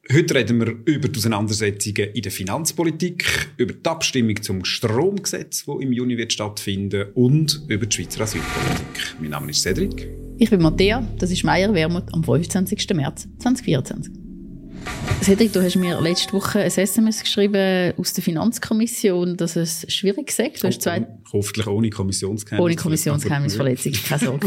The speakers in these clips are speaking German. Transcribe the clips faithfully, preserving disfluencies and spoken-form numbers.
Heute reden wir über die Auseinandersetzungen in der Finanzpolitik, über die Abstimmung zum Stromgesetz, das im Juni wird stattfinden, und über die Schweizer Asylpolitik. Mein Name ist Cedric. Ich bin Matthäa, das ist Meier Wermuth am fünfundzwanzigsten März zweitausendvierundzwanzig. Cedric, du hast mir letzte Woche ein S M S geschrieben aus der Finanzkommission, dass es schwierig sei. Du hast zwei Hoffentlich ohne Kommissionsgeheimnis. Ohne Kommissionsgeheimnisverletzung, keine Sorge.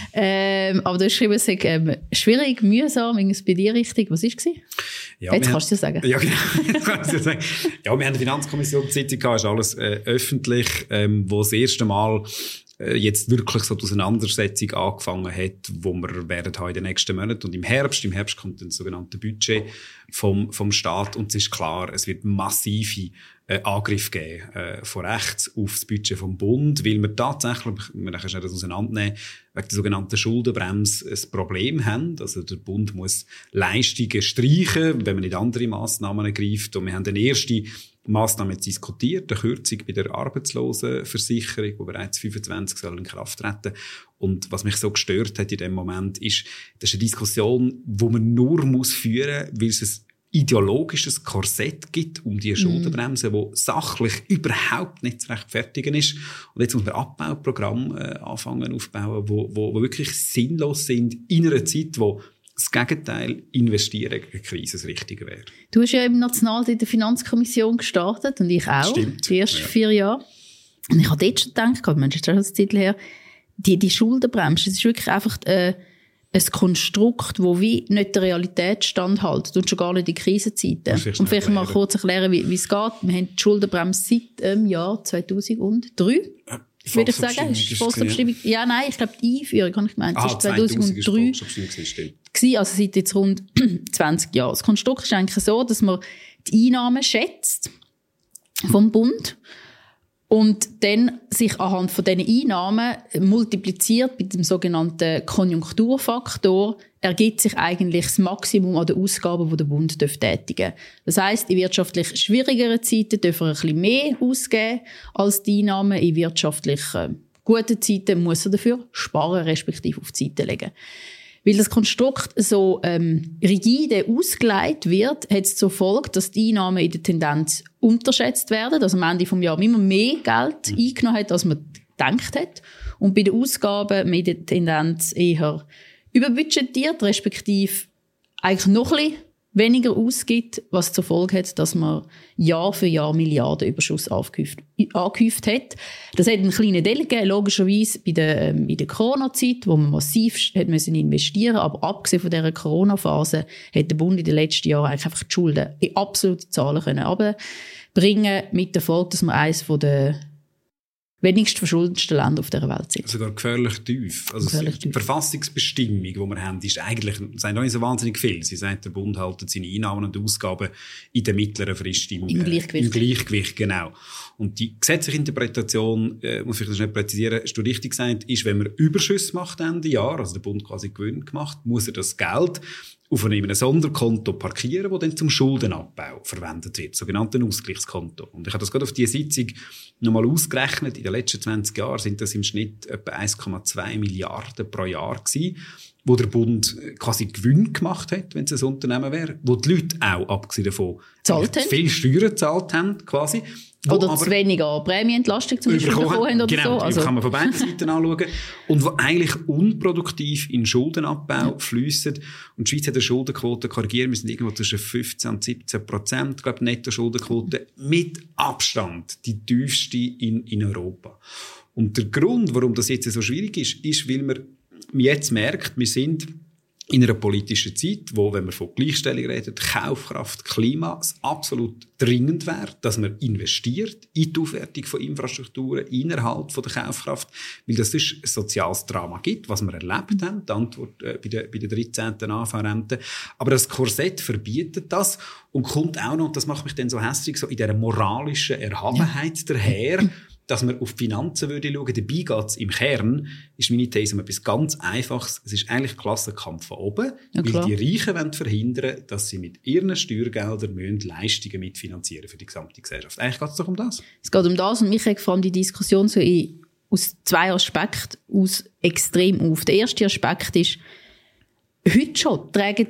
ähm, aber du hast geschrieben, es sei ähm, schwierig, mühsam, irgendwas bei dir richtig. Was war es? Ja, Jetzt kannst du es sagen. Ja, genau. Jetzt kann ich dir sagen. Ja, wir haben eine Finanzkommission-Sitzung gehabt, ist alles äh, öffentlich, ähm, wo das erste Mal jetzt wirklich so die Auseinandersetzung angefangen hat, wo wir werden in den nächsten Monaten und im Herbst, im Herbst kommt ein sogenanntes Budget vom, vom Staat, und es ist klar, es wird massive äh, Angriff geben äh, von rechts auf das Budget vom Bund, weil wir tatsächlich, wir können das auseinandernehmen, wegen der sogenannten Schuldenbremse ein Problem haben. Also der Bund muss Leistungen streichen, wenn man nicht andere Massnahmen ergreift, und wir haben eine erste Massnahmen jetzt diskutiert, eine Kürzung bei der Arbeitslosenversicherung, die bereits fünfundzwanzig soll in Kraft treten. Und was mich so gestört hat in dem Moment, ist, das ist eine Diskussion, die man nur muss führen muss, weil es ein ideologisches Korsett gibt um die Schuldenbremse, die sachlich überhaupt nicht zu rechtfertigen ist. Und jetzt muss man Abbauprogramme äh, anfangen aufbauen, die wo, wo wirklich sinnlos sind in einer Zeit, wo das Gegenteil, investieren gegen Krise das Richtige wäre. Du hast ja im Nationalrat in der Finanzkommission gestartet und ich auch. Stimmt. Die ersten ja. vier Jahre. Und ich habe dort schon gedacht, Mensch, das ist schon ein Titel her, die, die Schuldenbremse, das ist wirklich einfach äh, ein Konstrukt, das wie nicht der Realität standhält und schon gar nicht in Krisenzeiten. Und vielleicht mal kurz erklären, wie, wie es geht. Wir haben die Schuldenbremse seit dem Jahr zweitausenddrei. Ja. Würde ich sagen, ist Volksabstimmung. Ja, nein, ich glaube, die Einführung, habe ich gemeint, ah, ist zweitausenddrei. Gewesen, also seit jetzt rund zwanzig Jahren. Das Konstrukt ist eigentlich so, dass man die Einnahmen schätzt vom Bund und dann sich anhand von diesen Einnahmen multipliziert mit dem sogenannten Konjunkturfaktor, ergibt sich eigentlich das Maximum an den Ausgaben, die der Bund tätigen darf. Das heisst, in wirtschaftlich schwierigeren Zeiten dürfen wir ein bisschen mehr ausgeben als die Einnahmen. In wirtschaftlich äh, guten Zeiten muss er dafür sparen, respektive auf die Seite legen. Weil das Konstrukt so ähm, rigide ausgelegt wird, hat es zur Folge, dass die Einnahmen in der Tendenz unterschätzt werden, dass am Ende des Jahres immer mehr Geld mhm. eingenommen hat, als man gedacht hat. Und bei den Ausgaben mit der Tendenz eher überbudgetiert, respektive eigentlich noch ein bisschen weniger ausgibt, was zur Folge hat, dass man Jahr für Jahr Milliardenüberschuss angehäuft, angehäuft hat. Das hat einen kleinen Teil gegeben, logischerweise bei der, ähm, in der Corona-Zeit, wo man massiv hat müssen investieren, aber abgesehen von dieser Corona-Phase hat der Bund in den letzten Jahren eigentlich einfach die Schulden in absolute Zahlen können runterbringen, mit der Folge, dass man eines von der wenigst verschuldetsten Länder auf dieser Welt sind. Sogar gefährlich tief. Also gefährlich die tief. Verfassungsbestimmung, die wir haben, ist eigentlich, es sind noch nicht so wahnsinnig viel. Sie sagt, der Bund hält seine Einnahmen und Ausgaben in der mittleren Frist im, Im Gleichgewicht. Im Gleichgewicht, genau. Und die gesetzliche Interpretation, äh, muss ich das nicht präzisieren, hast du richtig gesagt, ist, wenn man Überschüsse macht Ende Jahr, also der Bund quasi Gewinn gemacht, muss er das Geld auf einem Sonderkonto parkieren, das dann zum Schuldenabbau verwendet wird, sogenannten Ausgleichskonto. Und ich habe das gerade auf diese Sitzung nochmal ausgerechnet. In den letzten zwanzig Jahren sind das im Schnitt etwa eins Komma zwei Milliarden pro Jahr gewesen, wo der Bund quasi Gewinn gemacht hat, wenn es ein Unternehmen wäre, wo die Leute auch, abgesehen davon, viel Steuern gezahlt haben, quasi. Oder zu wenig an Prämienentlastung zum Beispiel bekommen haben oder genau, so. Also. Das kann man von beiden Seiten anschauen. Und wo eigentlich unproduktiv in Schuldenabbau ja. fliessen. Und die Schweiz hat eine Schuldenquote, korrigieren, wir sind irgendwo zwischen fünfzehn und siebzehn Prozent, glaube Netto-Schuldenquote, mit Abstand die tiefste in, in Europa. Und der Grund, warum das jetzt so schwierig ist, ist, weil man jetzt merkt, wir sind in einer politischen Zeit, wo, wenn man von Gleichstellung redet, Kaufkraft, Klima, es absolut dringend wäre, dass man investiert in die Aufwertung von Infrastrukturen innerhalb von der Kaufkraft, weil das sonst ein soziales Drama gibt, was wir erlebt haben, die Antwort äh, bei der, bei der dreizehnten A V-Rente. Aber das Korsett verbietet das und kommt auch noch, das macht mich dann so hässlich, so in dieser moralischen Erhabenheit ja. daher, dass man auf die Finanzen würde schauen. Dabei geht es im Kern, ist meine These um etwas ganz Einfaches. Es ist eigentlich Klassenkampf von oben, ja, weil die Reichen wollen verhindern, dass sie mit ihren Steuergeldern müssen Leistungen mitfinanzieren für die gesamte Gesellschaft. Eigentlich geht es doch um das. Es geht um das und mich regt vor allem die Diskussion so in, aus zwei Aspekten aus extrem auf. Der erste Aspekt ist, heute schon tragen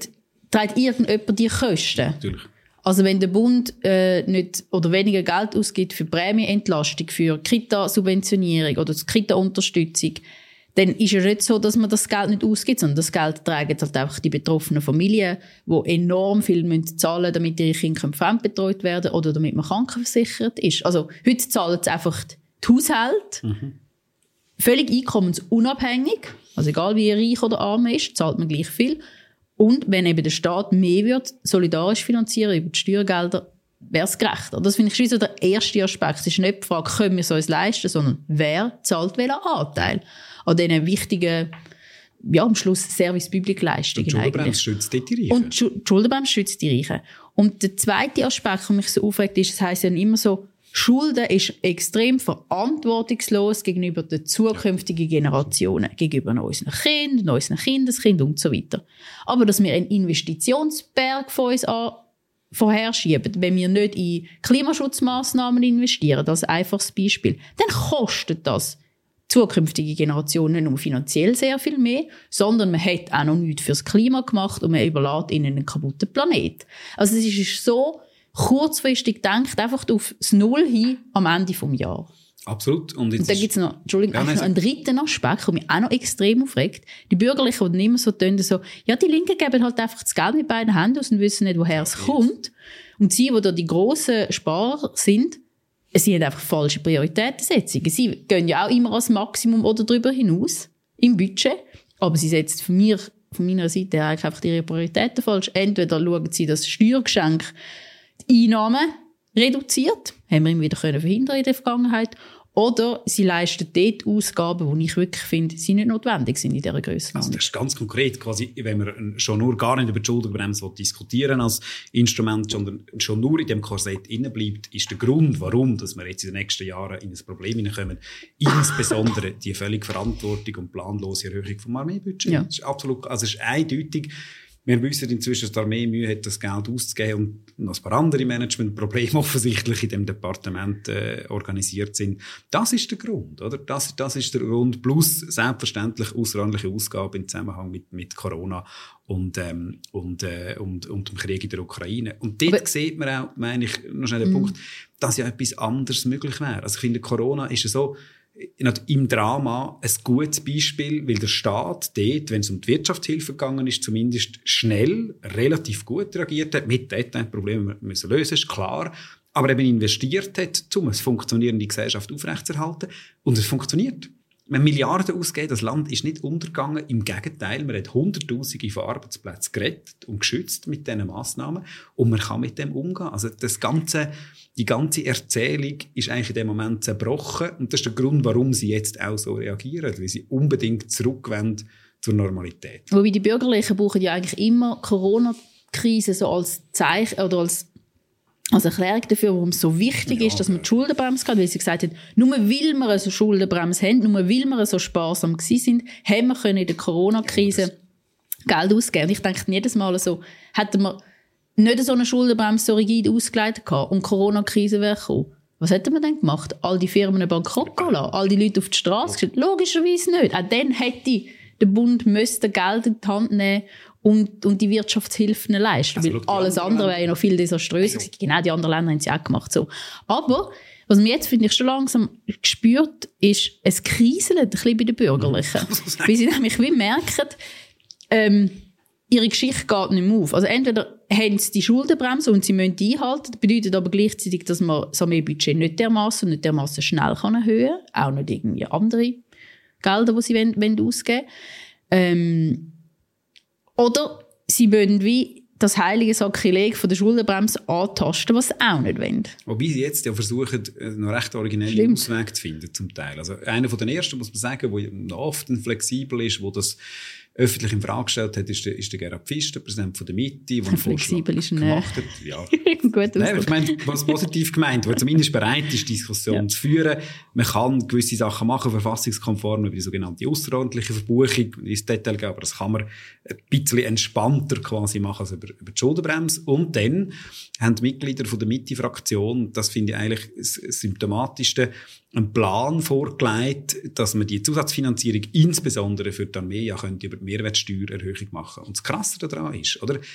trägt irgendjemand die Kosten. Natürlich. Also wenn der Bund äh, nicht oder weniger Geld ausgibt für Prämienentlastung, für Kita-Subventionierung oder Kita-Unterstützung, dann ist es nicht so, dass man das Geld nicht ausgibt, sondern das Geld tragen halt einfach die betroffenen Familien, die enorm viel müssen zahlen müssen, damit ihre Kinder fremdbetreut werden oder damit man krankenversichert ist. Also heute zahlen es einfach die Haushalte, mhm. völlig einkommensunabhängig, also egal wie reich oder arm man ist, zahlt man gleich viel. Und wenn eben der Staat mehr wird, solidarisch finanzieren über die Steuergelder, wäre es gerechter. Das finde ich so der erste Aspekt. Es ist nicht die Frage, können wir es uns leisten, sondern wer zahlt welchen Anteil an diesen wichtigen, ja, am Schluss Service-Public-Leistungen. Und die Schuldenbremse schützt die Reichen. Und die Schuldenbremse schützt die Reichen. Und der zweite Aspekt, der mich so aufregt, ist, es heisst ja immer so, Schulden ist extrem verantwortungslos gegenüber den zukünftigen Generationen, gegenüber unseren Kindern, unseren Kindeskindern und so weiter. Aber dass wir einen Investitionsberg von uns an vorherschieben, wenn wir nicht in Klimaschutzmaßnahmen investieren, das ist ein einfaches Beispiel, dann kostet das zukünftige Generationen nicht nur finanziell sehr viel mehr, sondern man hat auch noch nichts fürs Klima gemacht und man überlässt ihnen einen kaputten Planet. Also es ist so kurzfristig denkt, einfach auf das Null hin am Ende des Jahres. Absolut. Und, jetzt und dann gibt es noch, Entschuldigung, ja, noch einen dritten Aspekt, der mich auch noch extrem aufregt. Die Bürgerlichen, die immer so tun, so, ja, die Linken geben halt einfach das Geld mit beiden Händen aus und wissen nicht, woher es kommt. Und sie, die da die grossen Sparer sind, sie haben einfach falsche Prioritätensetzungen. Sie gehen ja auch immer als Maximum oder darüber hinaus im Budget, aber sie setzen von mir, von meiner Seite her eigentlich einfach ihre Prioritäten falsch. Entweder schauen sie das Steuergeschenk die Einnahmen reduziert, haben wir immer wieder verhindern in der Vergangenheit, oder sie leisten dort Ausgaben, die ich wirklich finde, sie nicht notwendig sind in dieser Größe. Also das ist ganz konkret, quasi, wenn wir schon nur gar nicht über die Schuldenbremse diskutieren als Instrument, sondern schon nur in dem Korsett innen bleibt, ist der Grund, warum dass wir jetzt in den nächsten Jahren in ein Problem hineinkommen, insbesondere die völlig Verantwortung und planlose Erhöhung vom Armeebudget. Ja. Das ist absolut, also es ist eindeutig. Wir wissen inzwischen, dass die Armee Mühe hat, das Geld auszugeben und noch ein paar andere Managementprobleme offensichtlich in dem Departement äh, organisiert sind. Das ist der Grund, oder? Das, das ist der Grund. Plus selbstverständlich außerordentliche Ausgaben im Zusammenhang mit, mit Corona und, ähm, und, äh, und, und dem Krieg in der Ukraine. Und dort Aber sieht man auch, meine ich, noch schnell den mm. Punkt, dass ja etwas anderes möglich wäre. Also ich finde, Corona ist ja so, im Drama ein gutes Beispiel, weil der Staat dort, wenn es um die Wirtschaftshilfe gegangen ist, zumindest schnell, relativ gut reagiert hat, mit den Problemen müssen lösen, ist klar, aber eben investiert hat, um eine funktionierende Gesellschaft aufrechtzuerhalten. Und es funktioniert. Man Milliarden ausgeben, das Land ist nicht untergegangen. Im Gegenteil, man hat Hunderttausende von Arbeitsplätzen gerettet und geschützt mit diesen Massnahmen. Und man kann mit dem umgehen. Also das ganze, die ganze Erzählung ist eigentlich in dem Moment zerbrochen. Und das ist der Grund, warum sie jetzt auch so reagieren. Weil sie unbedingt zurückwenden zur Normalität. Wobei die Bürgerlichen brauchen ja eigentlich immer Corona-Krise so als Zeichen oder als als Erklärung dafür, warum es so wichtig ja, ist, dass man die Schuldenbremse hat, weil sie gesagt haben, nur weil wir eine Schuldenbremse haben, nur weil wir so sparsam gewesen sind, haben wir können in der Corona-Krise ja, Geld ausgeben. Und ich denke jedes Mal so, hätten wir nicht so eine Schuldenbremse so rigid ausgelegt gehabt und die Corona-Krise wäre gekommen, was hätten wir denn gemacht? All die Firmen bankrott gehen lassen? All die Leute auf die Straße geschickt? Logischerweise nicht. Auch dann hätte der Bund müsste Geld in die Hand nehmen und, und die Wirtschaftshilfen leisten. Also, weil alles andere wäre ja noch viel desaströser. Also. Genau, die anderen Länder haben es ja auch gemacht. So. Aber, was man jetzt, finde ich, schon langsam gespürt, ist, es kriselt ein bisschen bei den Bürgerlichen. Weil sie nämlich wie merken, ähm, ihre Geschichte geht nicht mehr auf. Also entweder haben sie die Schuldenbremse und sie müssen die einhalten. Das bedeutet aber gleichzeitig, dass man das Armeebudget nicht dermassen und nicht dermassen schnell kann erhöhen kann. Auch nicht irgendwie andere Gelder, die sie wollen, wollen ausgeben wollen. Ähm, oder sie wollen wie das heilige Sakrileg von der Schuldenbremse antasten, was sie auch nicht wollen. Wobei sie jetzt ja versuchen, noch recht originelle Auswege zu finden, zum Teil. Also einer von den ersten, muss man sagen, der noch oft flexibel ist, wo das öffentlich in Frage gestellt hat, ist der, ist der Gerhard Pfister, Präsident von der Mitte, der einen Vorschlag gemacht hat. Ja. Gut Nein, ich meine, was positiv gemeint, der zumindest bereit ist, Diskussion ja. zu führen. Man kann gewisse Sachen machen, verfassungskonform, über die sogenannte ausserordentliche Verbuchung, ins Detail gehen, aber das kann man ein bisschen entspannter quasi machen als über, über die Schuldenbremse. Und dann haben die Mitglieder von der Mitte-Fraktion, das finde ich eigentlich das Symptomatischste, einen Plan vorgelegt, dass man die Zusatzfinanzierung insbesondere für die Armee ja könnte über die Mehrwertsteuererhöhung machen. Und das Krasse daran ist, oder?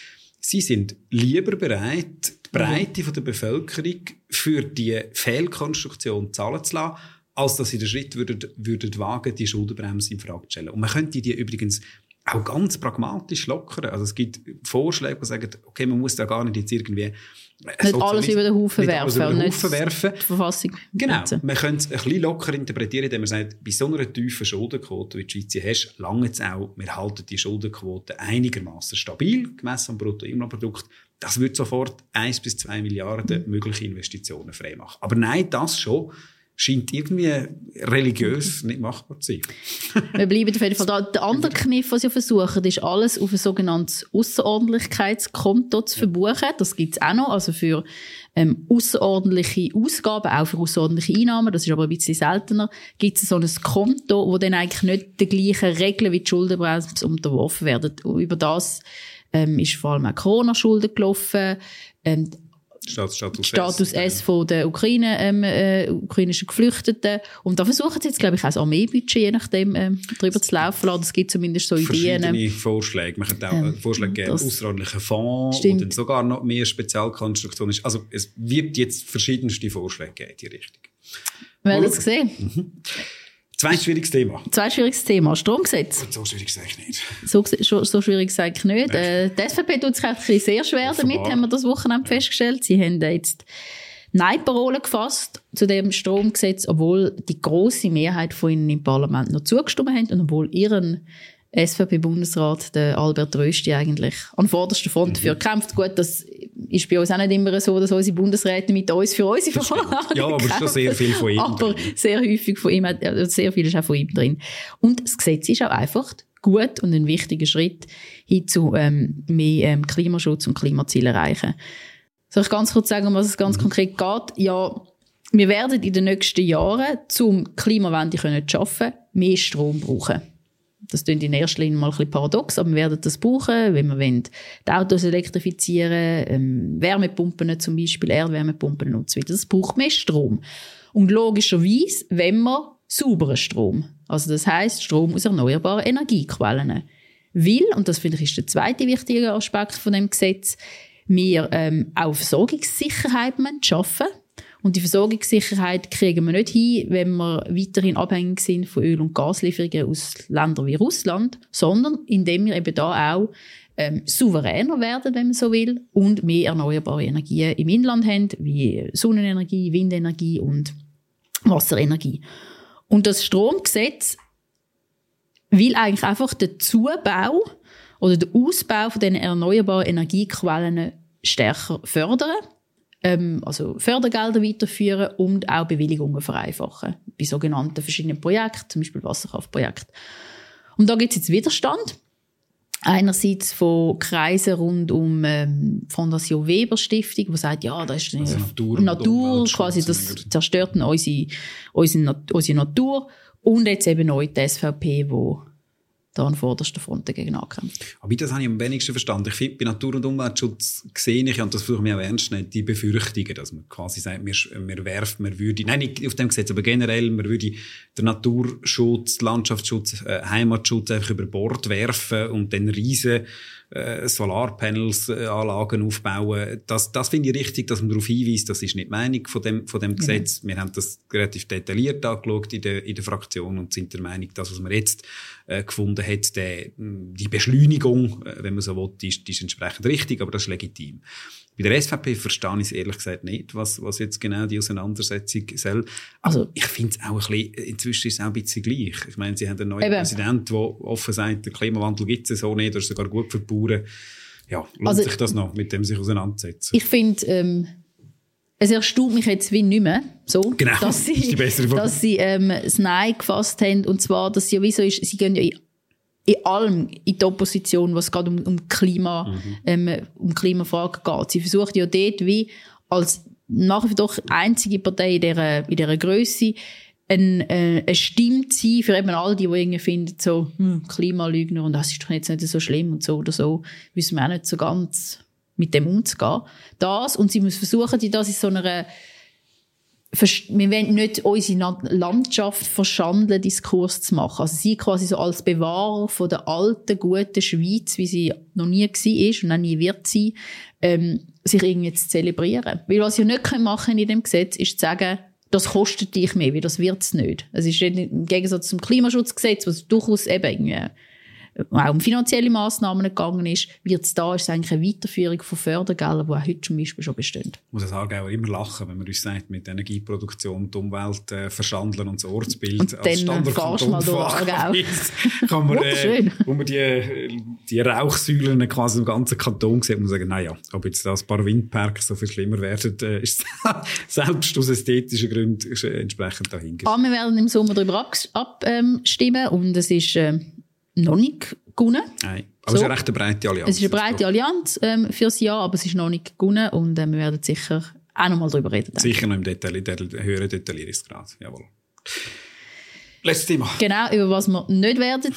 sie sind lieber bereit, die Breite mhm. der Bevölkerung für die Fehlkonstruktion zahlen zu lassen, als dass sie den Schritt würden, würden wagen, die Schuldenbremse in Frage zu stellen. Und man könnte die übrigens auch ganz pragmatisch lockern. Also es gibt Vorschläge, die sagen, okay, man muss da gar nicht jetzt irgendwie nicht alles über den Haufen werfen. Über den Haufen werfen. Die Verfassung genau. Nutzen. Man könnte es ein bisschen locker interpretieren, indem man sagt, bei so einer tiefen Schuldenquote, wie die Schweiz hast, lange es auch, wir halten die Schuldenquote einigermaßen stabil, gemessen am Bruttoinlandprodukt. Das würde sofort eins bis zwei Milliarden mögliche Investitionen freimachen. Aber nein, das schon scheint irgendwie religiös nicht machbar zu sein. Wir bleiben auf jeden Fall da. Der andere Kniff, was sie versuchen, ist alles auf ein sogenanntes Ausserordentlichkeitskonto zu verbuchen. Das gibt es auch noch, also für ähm, außerordentliche Ausgaben, auch für außerordentliche Einnahmen, das ist aber ein bisschen seltener, gibt es so ein Konto, wo dann eigentlich nicht den gleichen Regeln wie die Schuldenbremse unterworfen werden. Über das ähm, ist vor allem auch Corona-Schulden gelaufen, ähm, Status, Status, Status S, S von den Ukraine, ähm, äh, ukrainischen Geflüchteten. Und da versuchen sie jetzt, glaube ich, auch das Armeebudget, je nachdem, ähm, drüber zu laufen lassen. Es gibt zumindest so Ideen. Verschiedene Vorschläge. Man könnte auch ähm, Vorschläge geben, außerordentlichen Fonds, stimmt. oder sogar noch mehr Spezialkonstruktionen. Also es wird jetzt verschiedenste Vorschläge geben in die Richtung. Wir werden es sehen. Mhm. Zweites Thema. Zweites Thema. Stromgesetz. So schwierig sage ich nicht. So, so, so schwierig sage ich nicht. Äh, die S V P tut sich ein bisschen sehr schwer Offenbar. damit, haben wir das Wochenende festgestellt. Sie haben jetzt Nein-Parolen gefasst zu dem Stromgesetz, obwohl die grosse Mehrheit von ihnen im Parlament noch zugestimmt haben und obwohl ihren S V P-Bundesrat, der Albert Rösti, eigentlich an vorderster Front mhm. dafür kämpft. Gut, das ist bei uns auch nicht immer so, dass unsere Bundesräte mit uns für unsere Vorlagen Ja, aber es ist schon sehr viel von ihm aber drin. sehr häufig von ihm, sehr viel ist auch von ihm drin. Und das Gesetz ist auch einfach gut und ein wichtiger Schritt hin zu ähm, mehr ähm, Klimaschutz und Klimaziele erreichen. Soll ich ganz kurz sagen, um was es ganz mhm. konkret geht? Ja, wir werden in den nächsten Jahren, um Klimawende zu schaffen, mehr Strom brauchen. Das klingt in erster Linie mal ein bisschen paradox, aber wir werden das brauchen, wenn wir wollen die Autos elektrifizieren, ähm, Wärmepumpen zum Beispiel, Erdwärmepumpen und so weiter. Das braucht mehr Strom. Und logischerweise, wenn wir sauberen Strom, also das heisst Strom aus erneuerbaren Energiequellen. Weil, und das finde ich ist der zweite wichtige Aspekt von dem Gesetz, wir ähm, auch Versorgungssicherheit schaffen. Und die Versorgungssicherheit kriegen wir nicht hin, wenn wir weiterhin abhängig sind von Öl- und Gaslieferungen aus Ländern wie Russland, sondern indem wir eben da auch ähm, souveräner werden, wenn man so will, und mehr erneuerbare Energien im Inland haben, wie Sonnenenergie, Windenergie und Wasserenergie. Und das Stromgesetz will eigentlich einfach den Zubau oder den Ausbau von diesen erneuerbaren Energiequellen stärker fördern. Also Fördergelder weiterführen und auch Bewilligungen vereinfachen. Bei sogenannten verschiedenen Projekten, zum Beispiel Wasserkraftprojekten. Und da gibt es jetzt Widerstand. Einerseits von Kreisen rund um ähm, Fondation Weber Stiftung, die sagt, ja, das ist eine also Natur, Natur quasi, das zerstört unsere, unsere, unsere Natur. Und jetzt eben neu die S V P, die da an vorderster Front dagegen ankämpft. Aber das habe ich am wenigsten verstanden. Ich finde, bei Natur- und Umweltschutz sehe ich, und das versuche ich mir auch ernst zu nehmen, die Befürchtungen, dass man quasi sagt, wir, wir werfen, wir würden, nein, nicht auf dem Gesetz, aber generell, man würde den Naturschutz, Landschaftsschutz, äh, Heimatschutz einfach über Bord werfen und dann riesen äh, Solarpanels, äh, Anlagen aufbauen. Das, das finde ich richtig, dass man darauf hinweist, das ist nicht die Meinung von dem, von dem Gesetz. Mhm. Wir haben das relativ detailliert angeschaut in der, in der Fraktion und sind der Meinung, das, was man jetzt äh, gefunden hat, der, die Beschleunigung, äh, wenn man so will, ist, ist entsprechend richtig, aber das ist legitim. Bei der S V P verstehe ich es ehrlich gesagt nicht, was, was jetzt genau die Auseinandersetzung soll. Also, ich finde es auch ein bisschen, inzwischen ist es auch ein bisschen gleich. Ich meine, sie haben einen neuen Eben. Präsident, der offen sagt, der Klimawandel gibt es so nicht, das ist sogar gut für die Bauern. Ja, lohnt also, sich das noch, mit dem sich auseinandersetzen? Ich finde, ähm, es erstaunt mich jetzt wie nicht mehr, so, genau, dass sie, das ist die bessere Frage. dass sie ähm, das Nein gefasst haben, und zwar, dass sie ja wie so ist, sie gehen ja in in allem in die Opposition, was gerade um, um, Klima, mhm. ähm, um Klimafragen geht. Sie versuchen ja dort wie als nach wie vor einzige Partei in dieser, in dieser Grösse eine, äh, eine Stimme zu sein für eben all die, die irgendwie finden, so, hm, Klimalügner und das ist doch jetzt nicht so schlimm und so oder so, wissen wir auch nicht so ganz mit dem umzugehen. Das, und sie müssen versuchen, die das in so einer wir wollen nicht unsere Landschaft verschandeln, Diskurs zu machen. Also sie quasi so als Bewahrer von der alten, guten Schweiz, wie sie noch nie war und auch nie wird sein, ähm, sich irgendwie zu zelebrieren. Weil was ihr nicht machen könnt in dem Gesetz, ist zu sagen, das kostet dich mehr, weil das wird es nicht. Es ist im Gegensatz zum Klimaschutzgesetz, was durchaus eben irgendwie auch um finanzielle Massnahmen gegangen ist, wird es da ist eigentlich eine Weiterführung von Fördergeldern, die auch heute zum Beispiel schon bestehen. Ich muss das Aargauer immer lachen, wenn man uns sagt, mit Energieproduktion die Umwelt äh, verschandeln und das Ortsbild und als Standortkanton kann man, äh, wo man die, die Rauchsäulen quasi im ganzen Kanton sieht, muss man sagen, naja, ob jetzt das ein paar Windparks so viel schlimmer werden, äh, ist selbst aus ästhetischen Gründen entsprechend dahingestellt. Ah, wir werden im Sommer darüber abstimmen und es ist äh, noch nicht gewonnen. Nein, aber so. Es ist eine recht breite Allianz. Es ist eine breite Allianz ähm, fürs Jahr, aber es ist noch nicht gewonnen und äh, wir werden sicher auch noch mal darüber reden. Sicher noch im Detail, der, der höheren Detaillierungsgrad, jawohl. Letztes Thema. Genau, über was wir nicht werden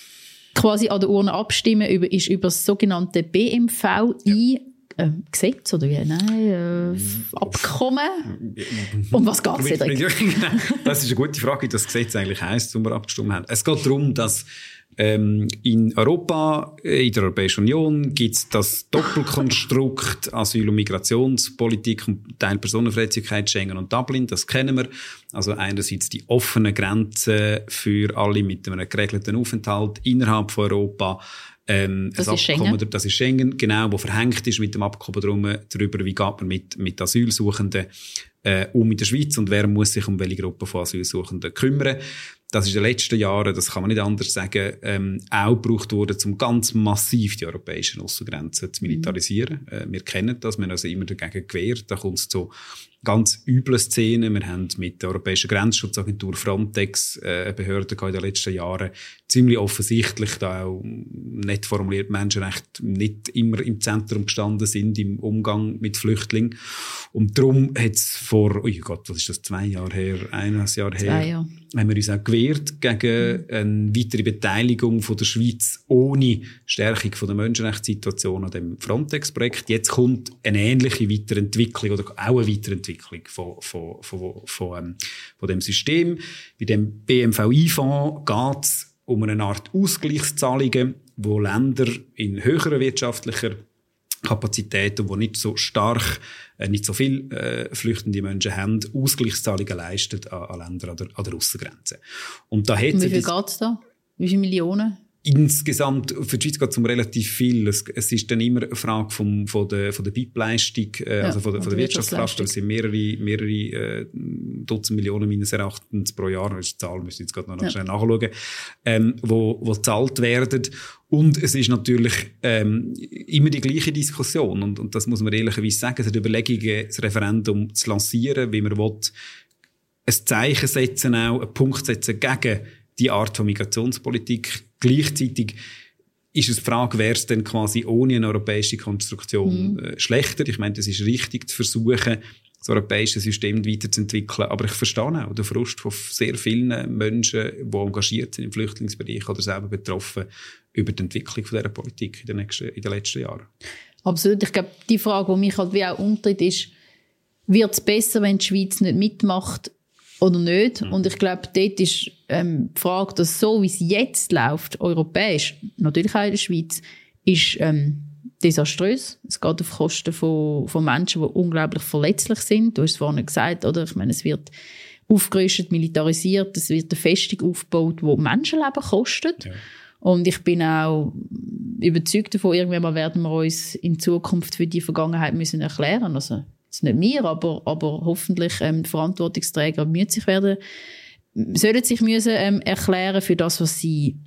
quasi an der Urne abstimmen, über, ist über das sogenannte B M V I ja. äh, Gesetz oder wie? Nein, äh, Abkommen. Um was geht es, Cedric? Das ist eine gute Frage, wie das Gesetz eigentlich heisst, was wir abgestimmt haben. Es geht darum, dass Ähm, in Europa, in der Europäischen Union, gibt es das Doppelkonstrukt Asyl- und Migrationspolitik und Teilpersonenfreizügigkeit, Schengen und Dublin. Das kennen wir. Also einerseits die offenen Grenzen für alle mit einem geregelten Aufenthalt innerhalb von Europa. Ähm, das, das ist Abkommen, Schengen. Das ist Schengen, genau, wo verhängt ist mit dem Abkommen drum, darüber, wie geht man mit, mit Asylsuchenden äh, um in der Schweiz und wer muss sich um welche Gruppe von Asylsuchenden kümmern. Das ist in den letzten Jahren, das kann man nicht anders sagen, ähm, auch gebraucht worden, um ganz massiv die europäischen Aussengrenzen zu militarisieren. Mhm. Äh, wir kennen das, wir haben also immer dagegen gewehrt. Da kommt es zu ganz üblen Szenen. Wir haben mit der Europäischen Grenzschutzagentur Frontex äh, eine Behörde in den letzten Jahren ziemlich offensichtlich, da auch nicht formuliert Menschenrechte nicht immer im Zentrum gestanden sind im Umgang mit Flüchtlingen. Und darum hat es vor, oh Gott, was ist das, zwei Jahre her, ein Jahr her, zwei Jahre. haben wir uns auch gewehrt gegen eine weitere Beteiligung von der Schweiz ohne Stärkung von der Menschenrechtssituation an dem Frontex-Projekt. Jetzt kommt eine ähnliche Weiterentwicklung oder auch eine Weiterentwicklung von, von, von, von, ähm, von dem System. Bei dem B M V I-Fonds geht es um eine Art Ausgleichszahlungen, wo Länder in höherer wirtschaftlicher Kapazitäten, die nicht so stark, äh, nicht so viel äh, flüchtende Menschen haben, Ausgleichszahlungen leisten an, an Länder an der, an der Aussengrenze. Und da hat Und wie viel geht es da? Wie viele Millionen? Insgesamt, für die Schweiz geht es um relativ viel. Es, es ist dann immer eine Frage vom, von der, von der B I P-Leistung, äh, ja, also von der, von der Wirtschaftskraft. Das sind mehrere, mehrere äh, Dutzend Millionen meines Erachtens pro Jahr. Das ist die Zahl, müssen wir jetzt gerade noch ja. schnell nachschauen, ähm, wo, wo gezahlt werden. Und es ist natürlich ähm, immer die gleiche Diskussion. Und, und das muss man ehrlicherweise sagen. Es hat Überlegungen, das Referendum zu lancieren, wie man will, ein Zeichen setzen, auch einen Punkt setzen gegen die Art von Migrationspolitik. Gleichzeitig ist es die Frage, wäre es denn quasi ohne eine europäische Konstruktion mhm. äh, schlechter? Ich meine, es ist richtig zu versuchen, das europäische System weiterzuentwickeln. Aber ich verstehe auch den Frust von sehr vielen Menschen, die engagiert sind im Flüchtlingsbereich oder selber betroffen über die Entwicklung von dieser Politik in den, nächsten, in den letzten Jahren. Absolut. Ich glaube, die Frage, die mich halt wie auch umtritt, ist, wird es besser, wenn die Schweiz nicht mitmacht oder nicht? Mhm. Und ich glaube, dort ist ähm, die Frage, dass so wie es jetzt läuft, europäisch, natürlich auch in der Schweiz, ist ähm, desaströs. Es geht auf Kosten von, von Menschen, die unglaublich verletzlich sind. Du hast es vorhin gesagt, oder? Ich meine, es wird aufgerüstet, militarisiert, es wird eine Festung aufgebaut, die Menschenleben kostet. Ja. Und ich bin auch überzeugt davon, irgendwann mal werden wir uns in Zukunft für die Vergangenheit müssen erklären. Also, jetzt nicht wir, aber, aber hoffentlich ähm, die Verantwortungsträger müssen sich werden, sollen sich müssen, ähm, erklären für das, was sie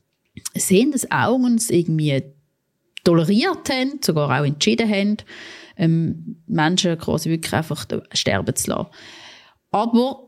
sehen, das Augen irgendwie toleriert haben, sogar auch entschieden haben, ähm, Menschen quasi wirklich einfach sterben zu lassen. Aber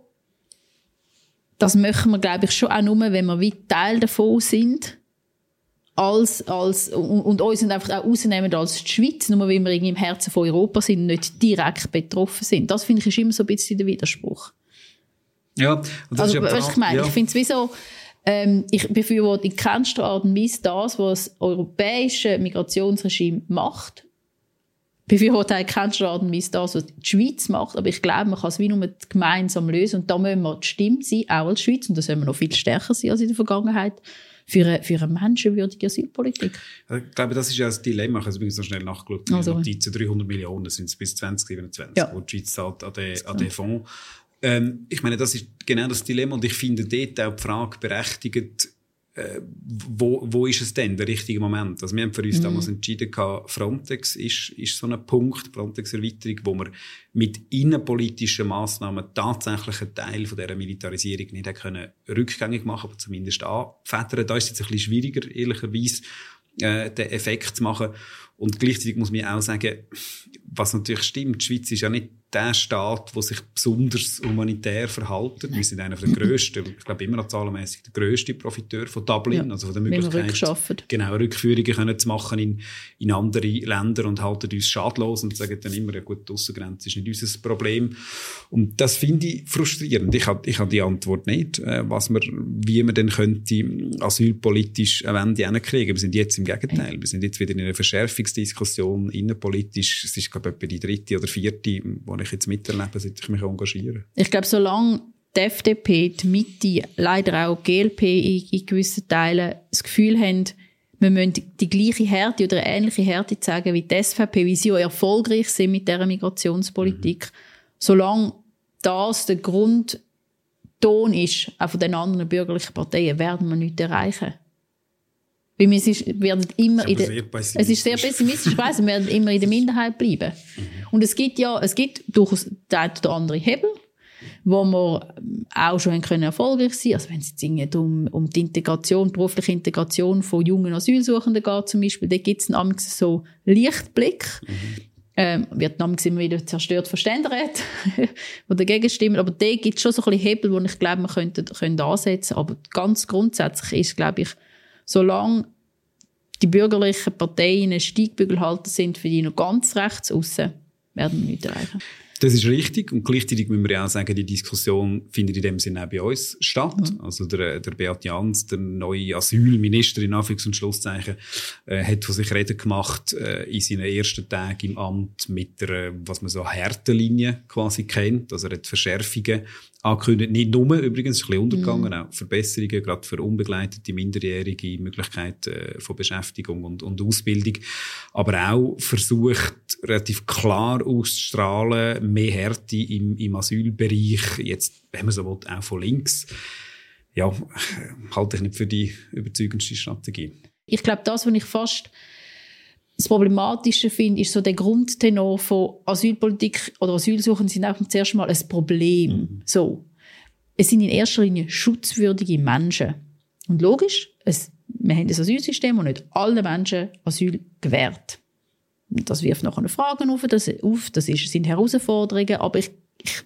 das möchten wir, glaube ich, schon auch nur, wenn wir wie Teil davon sind, als, als, und, und uns einfach auch rausnehmen als die Schweiz, nur weil wir irgendwie im Herzen von Europa sind und nicht direkt betroffen sind. Das, finde ich, ist immer so ein bisschen der Widerspruch. Ja, und das also, ist ja was ich meine, ja. Ich finde es wie so, ähm, ich befürworte in keinster Art und Weise das, was das europäische Migrationsregime macht. befürworte keinen Art und Weise das, was die Schweiz macht, aber ich glaube, man kann es wie nur gemeinsam lösen und da müssen wir die Stimme sein, auch als Schweiz, und da sollen wir noch viel stärker sein als in der Vergangenheit, für eine, für eine menschenwürdige Asylpolitik. Ich glaube, das ist ja das Dilemma. Ich habe übrigens noch schnell nachgeschaut. Also. Notizen, dreihundert Millionen sind es bis zwanzig siebenundzwanzig, ja. wo die Schweiz zahlt an den, an den Fonds. Ähm, ich meine, das ist genau das Dilemma und ich finde dort auch die Frage berechtigt, Äh, wo, wo ist es denn der richtige Moment? Also wir haben für uns mhm. damals entschieden, Frontex ist, ist so ein Punkt, Frontex-Erweiterung, wo wir mit innenpolitischen Massnahmen tatsächlich einen Teil von dieser Militarisierung nicht können rückgängig machen, aber zumindest anfedern. Da ist es jetzt ein bisschen schwieriger, ehrlicherweise, äh, den Effekt zu machen. Und gleichzeitig muss man auch sagen, was natürlich stimmt, die Schweiz ist ja nicht der Staat, der sich besonders humanitär verhält. Wir sind einer der grössten, ich glaube immer noch zahlenmässig der grösste Profiteur von Dublin, ja, also von der Möglichkeit, genau, Rückführungen können zu machen in, in andere Länder und halten uns schadlos und sagen dann immer, ja gut, die Aussengrenze ist nicht unser Problem. Und das finde ich frustrierend. Ich habe ich hab die Antwort nicht, äh, was man, wie man denn könnte asylpolitisch eine Wende hinkriegen. Wir sind jetzt im Gegenteil. Wir sind jetzt wieder in einer Verschärfungsdiskussion, innenpolitisch. Es ist, glaube ich, etwa die dritte oder vierte, wo ich jetzt miterlebe, seit ich mich engagiere. Ich glaube, solange die F D P, die Mitte, leider auch die G L P in, in gewissen Teilen das Gefühl haben, wir müssen die gleiche Härte oder eine ähnliche Härte zeigen wie die S V P, wie sie auch erfolgreich sind mit dieser Migrationspolitik. Mhm. Solange das der Grundton ist, auch von den anderen bürgerlichen Parteien, werden wir nichts erreichen. Weil wir ist, werden immer in der, es ist sehr pessimistisch, ich weiss, wir werden immer in der Minderheit bleiben. Mhm. Und es gibt ja, es gibt durchaus den einen oder anderen Hebel, wo wir auch schon können erfolgreich sein können. Also wenn es jetzt um, um die Integration, berufliche Integration von jungen Asylsuchenden geht zum Beispiel, da gibt es einen so Lichtblick. Mhm. Ähm, wird namens immer wieder zerstört von Ständeräten, die dagegen stimmen. Aber da gibt es schon so ein bisschen Hebel, wo ich glaube, wir könnten, können ansetzen. Aber ganz grundsätzlich ist, glaube ich, solange die bürgerlichen Parteien ein Steigbügelhalter sind für die noch ganz rechts aussen, werden wir nichts erreichen. Das ist richtig. Und gleichzeitig müssen wir ja auch sagen, die Diskussion findet in dem Sinne auch bei uns statt. Mhm. Also der, der Beat Jans, der neue Asylminister in Anführungs- und Schlusszeichen, äh, hat von sich reden gemacht äh, in seinen ersten Tagen im Amt mit der, was man so Härtelinie quasi kennt. Also er hat Verschärfungen angekündigt. Nicht nur, übrigens, ist ein bisschen untergegangen, mhm. auch Verbesserungen, gerade für unbegleitete Minderjährige, Möglichkeit äh, von Beschäftigung und, und Ausbildung. Aber auch versucht, relativ klar auszustrahlen, mehr Härte im, im Asylbereich, jetzt, wenn man so will, auch von links. Ja, halte ich nicht für die überzeugendste Strategie. Ich glaube, das, was ich fast das Problematische finde, ist so der Grundtenor von Asylpolitik oder Asylsuchenden sind auch zuerst mal ein Problem. Mhm. So. Es sind in erster Linie schutzwürdige Menschen. Und logisch, es, wir haben ein Asylsystem, das nicht allen Menschen Asyl gewährt. Und das wirft nachher Fragen auf, das, auf, das ist, sind Herausforderungen, aber ich, ich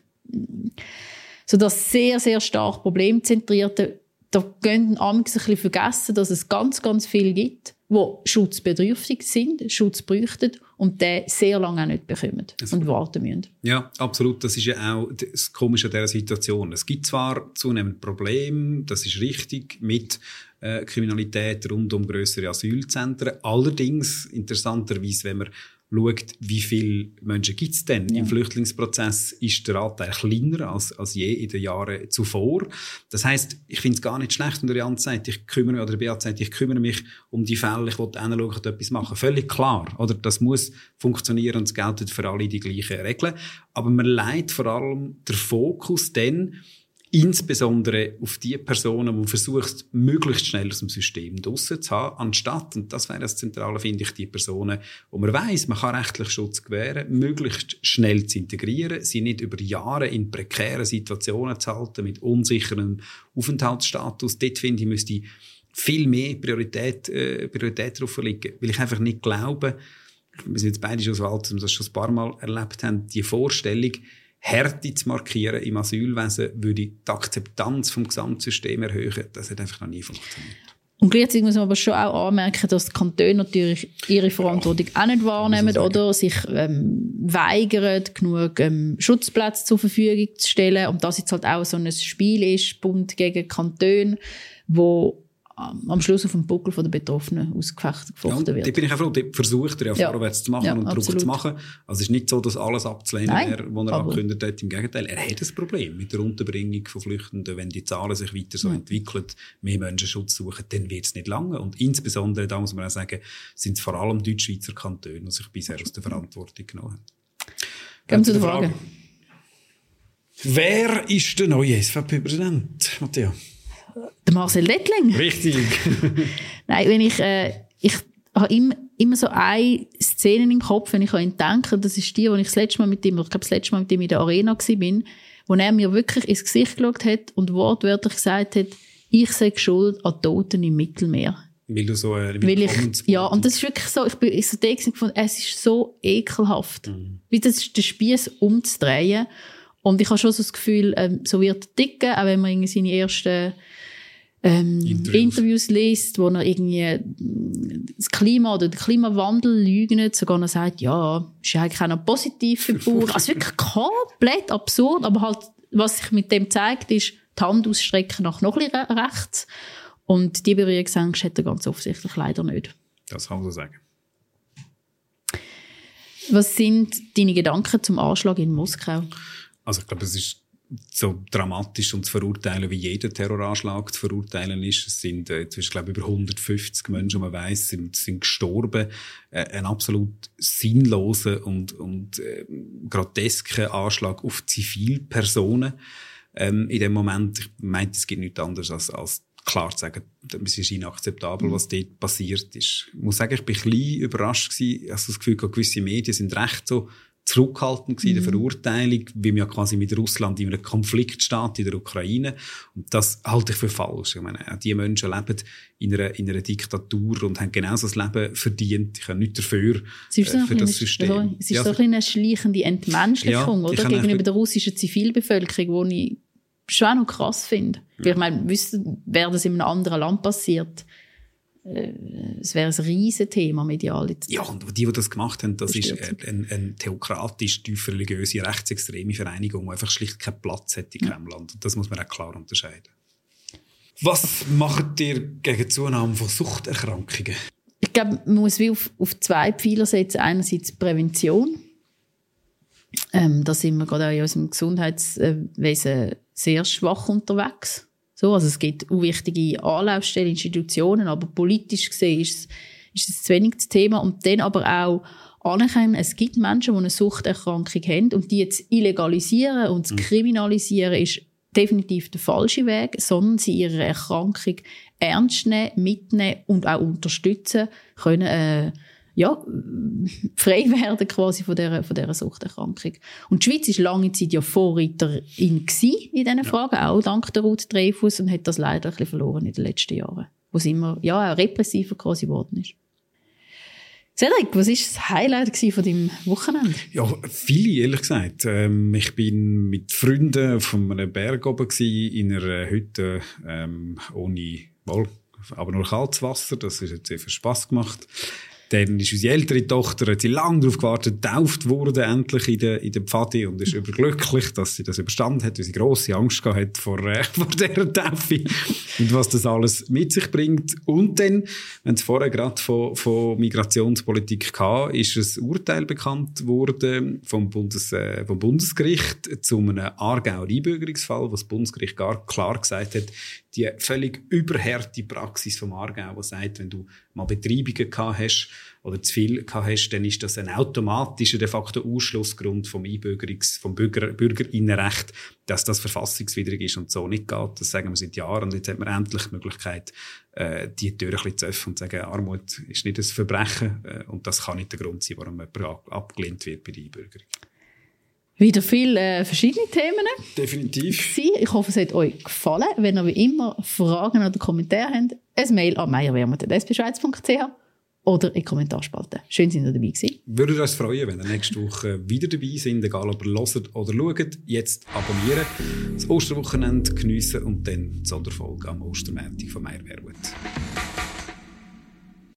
so das sehr, sehr stark problemzentrierte, da gehen ein bisschen vergessen, dass es ganz, ganz viel gibt, die schutzbedürftig sind, Schutz bräuchten und den sehr lange auch nicht bekommen also, und warten müssen. Ja, absolut. Das ist ja auch das Komische an dieser Situation. Es gibt zwar zunehmend Probleme, das ist richtig, mit äh, Kriminalität rund um grössere Asylzentren. Allerdings, interessanterweise, wenn man schaut, wie viele Menschen gibt es denn ja. im Flüchtlingsprozess, ist der Anteil kleiner als, als je in den Jahren zuvor. Das heisst, ich finde es gar nicht schlecht, wenn der Jan sagt, ich kümmere mich, oder der Beat sagt, ich kümmere mich um die Fälle, ich will hinschauen und etwas machen. Völlig klar. Oder? Das muss funktionieren und es gelten für alle die gleichen Regeln. Aber man legt vor allem den Fokus dann insbesondere auf die Personen, die versucht, möglichst schnell aus dem System draussen zu haben, anstatt, und das wäre das Zentrale, finde ich, die Personen, wo man weiss, man kann rechtlich Schutz gewähren, möglichst schnell zu integrieren, sie nicht über Jahre in prekären Situationen zu halten, mit unsicherem Aufenthaltsstatus. Dort, finde ich, müsste viel mehr Priorität, äh, Priorität darauf liegen, weil ich einfach nicht glaube, wir sind jetzt beide schon so alt, dass wir das schon ein paar Mal erlebt haben, die Vorstellung, Härte zu markieren im Asylwesen würde die Akzeptanz vom Gesamtsystem erhöhen. Das hat einfach noch nie funktioniert. Und gleichzeitig muss man aber schon auch anmerken, dass die Kantone natürlich ihre Verantwortung ja, auch nicht wahrnehmen oder sich ähm, weigern, genug ähm, Schutzplätze zur Verfügung zu stellen. Und das jetzt halt auch so ein Spiel ist, Bund gegen Kantone, wo am Schluss auf dem Buckel der Betroffenen ausgefecht gefochten ja, wird. Da bin ich auch froh, da versucht er ja, ja vorwärts zu machen ja, und Druck zu machen. Also es ist nicht so, dass alles abzulehnen wäre, was er angekündigt hat. Im Gegenteil, er hat ein Problem mit der Unterbringung von Flüchtenden. Wenn die Zahlen sich weiter so ja. entwickeln, mehr Menschen Schutz suchen, dann wird es nicht lange. Und insbesondere, da muss man auch sagen, sind es vor allem Deutschschweizer Kantone, die sich bisher aus der Verantwortung genommen haben. Gehen wir zu der Frage. Frage. Wer ist der neue S V P-Präsident, Matthias? Der Marcel Dettling. Richtig. Nein, wenn ich, äh, ich habe immer, immer so eine Szene im Kopf, wenn ich an ihn denke, das ist die, wo ich das letzte Mal mit ihm, ich glaube, das letzte Mal mit ihm in der Arena war, wo er mir wirklich ins Gesicht geschaut hat und wortwörtlich gesagt hat, ich sei schuld an Toten im Mittelmeer. Weil du so äh, Weil ich, ja, und das ist wirklich so, ich bin so da gefunden, es ist so ekelhaft. Mhm. Wie das ist der Spieß umzudrehen. Und ich habe schon so das Gefühl, ähm, so wird er ticken, auch wenn man irgendwie seine ersten ähm, Interviews. Interviews liest, wo er irgendwie das Klima oder den Klimawandel leugnet, sogar noch sagt, ja, ist ja eigentlich auch noch positiv für die Bauern. Also wirklich komplett absurd, aber halt, was sich mit dem zeigt, ist die Hand ausstrecken nach noch ein bisschen rechts. Und die Berührungsangst hat er ganz offensichtlich leider nicht. Das kann man so sagen. Was sind deine Gedanken zum Anschlag in Moskau? Also ich glaube, es ist so dramatisch und zu verurteilen, wie jeder Terroranschlag zu verurteilen ist. Es sind äh, inzwischen, glaube ich, über hundertfünfzig Menschen, man weiss, sind, sind gestorben. Äh, ein absolut sinnloser und, und äh, grotesker Anschlag auf Zivilpersonen. Ähm, in dem Moment, ich meine, es gibt nichts anderes als, als klar zu sagen, es ist inakzeptabel, was dort passiert ist. Ich muss sagen, ich bin ein bisschen überrascht gewesen. Ich habe das Gefühl, gewisse Medien sind recht so zurückhaltend gewesen, mhm. der Verurteilung, wie man ja quasi mit Russland in einem Konflikt steht, in der Ukraine. Und das halte ich für falsch. Ich meine, auch die Menschen leben in einer, in einer Diktatur und haben genauso das Leben verdient. Ich habe nichts dafür, es ist so äh, für das System. Also, es ist ja, so eine schleichende Entmenschlichung, ja, oder? Gegenüber der russischen Zivilbevölkerung, die ich schon auch noch krass finde. Ja. Ich meine, wissen, wäre das in einem anderen Land passiert, es wäre ein riesen Thema medial. Ja, und die, die das gemacht haben, das ist eine, eine theokratisch tief religiöse, rechtsextreme Vereinigung, die einfach schlicht keinen Platz hat in ja. keinem Land. Und das muss man auch klar unterscheiden. Was macht ihr gegen die Zunahme von Suchterkrankungen? Ich glaube, man muss wie auf, auf zwei Pfeiler setzen. Einerseits Prävention. Ähm, da sind wir gerade auch in unserem Gesundheitswesen sehr schwach unterwegs. So, also es gibt auch wichtige Anlaufstellen, Institutionen, aber politisch gesehen ist es, ist es zu wenig das Thema. Und dann aber auch anerkennen, es gibt Menschen, die eine Suchterkrankung haben und die jetzt illegalisieren und zu kriminalisieren ist definitiv der falsche Weg, sondern sie ihre Erkrankung ernst nehmen, mitnehmen und auch unterstützen können, äh, ja, frei werden quasi von dieser, von dieser Suchterkrankung. Und die Schweiz war lange Zeit ja Vorreiterin in diesen Fragen, ja. auch dank der Ruth Dreifuss, und hat das leider ein bisschen verloren in den letzten Jahren, wo es immer ja, auch repressiver quasi geworden ist. Cedric, was war das Highlight von deinem Wochenende? Ja, viele, ehrlich gesagt. Ähm, ich bin mit Freunden von einem Berg oben gewesen, in einer Hütte ähm, ohne, wohl, aber nur kaltes Wasser. Das hat jetzt sehr viel Spass gemacht. Dann ist unsere ältere Tochter, hat sie lange darauf gewartet, getauft wurde endlich in der, in der Pfadi und ist überglücklich, dass sie das überstanden hat, weil sie grosse Angst gehabt hat vor, äh, vor dieser Taufe und was das alles mit sich bringt. Und dann, wenn es vorher gerade von, von Migrationspolitik kam, ist ein Urteil bekannt worden vom, Bundes, äh, vom Bundesgericht zu einem Aargauer Einbürgerungsfall, wo das Bundesgericht gar klar gesagt hat, die völlig überharte Praxis vom Aargau, die sagt, wenn du mal Betreibungen gehabt hast oder zu viel gehabt hast, dann ist das ein automatischer de facto Ausschlussgrund vom Einbürgerungs-, vom Bürger, Bürgerinnenrecht, dass das verfassungswidrig ist und so nicht geht. Das sagen wir seit Jahren. Und jetzt hat man endlich die Möglichkeit, äh, die Tür ein bisschen zu öffnen und zu sagen, Armut ist nicht ein Verbrechen äh, und das kann nicht der Grund sein, warum jemand abgelehnt wird bei der Einbürgerung. Wieder viele äh, verschiedene Themen. Definitiv. Ich hoffe, es hat euch gefallen. Wenn ihr wie immer Fragen oder Kommentare habt, ein Mail an meierwermut at s b schweiz punkt c h oder in die Kommentarspalte. Schön, dass ihr dabei gewesen. Würde uns freuen, wenn ihr nächste Woche wieder dabei sind, egal ob ihr hört oder schaut. Jetzt abonnieren, das Osterwochenende geniessen und dann die Sonderfolge am Ostermontag von Meierwermut.